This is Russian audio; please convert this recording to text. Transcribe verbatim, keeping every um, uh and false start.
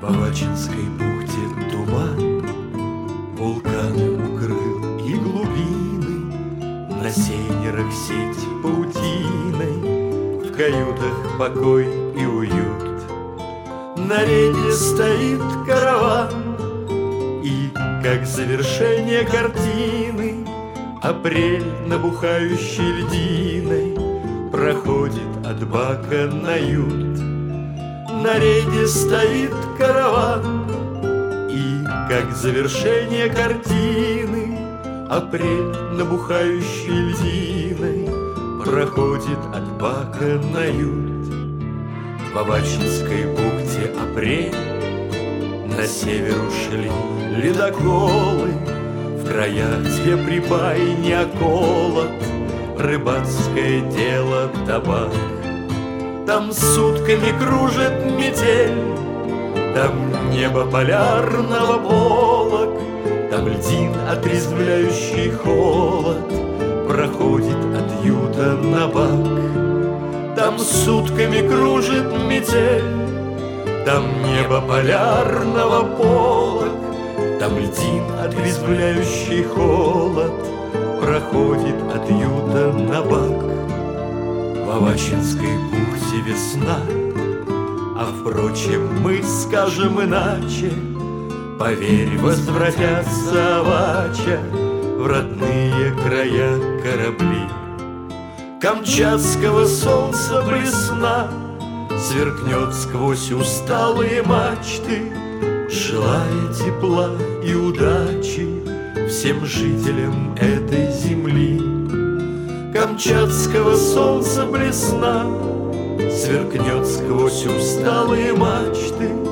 Авачинской бухте туман вулканы укрыл и глубины, на сейнерах сеть паутиной, в каютах покой и уют. На рейде стоит караван, и, как завершение картины, апрель, набухающий льдиной, проходит от бака на ют. На рейде стоит караван, и, как завершение картины, апрель, набухающий льдиной, проходит от бака на ют. В Авачинской бухте апрель, на север ушли ледоколы, в краях, где прибай не околот, рыбацкое дело табак. Там сутками кружит метель, там небо полярного полог, там льдин отрезвляющий холод проходит от юта на бак. Там сутками кружит метель, там небо полярного полог, там льдин отрезвляющий холод проходит от юта на бак. В Авачинской бухте весна, а впрочем мы скажем иначе. Поверь, возвратятся Авача в родные края корабли. Камчатского солнца блесна сверкнет сквозь усталые мачты, желая тепла и удачи всем жителям этой земли. Камчатского солнца блесна сверкнет сквозь усталые мачты,